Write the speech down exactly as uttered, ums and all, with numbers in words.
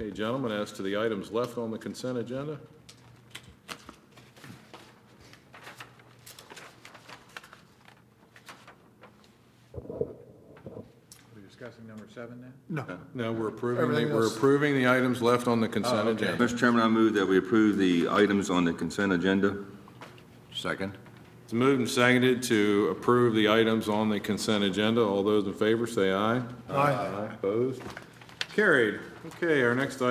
Okay, gentlemen, as to the items left on the consent agenda? We're discussing number seven now? No. No, we're approving, the- Everything we're else- approving the items left on the consent Oh, okay. agenda. Mister Chairman, I move that we approve the items on the consent agenda. Second. It's moved and seconded to approve the items on the consent agenda. All those in favor say aye. Aye. Opposed? Carried. Okay, our next item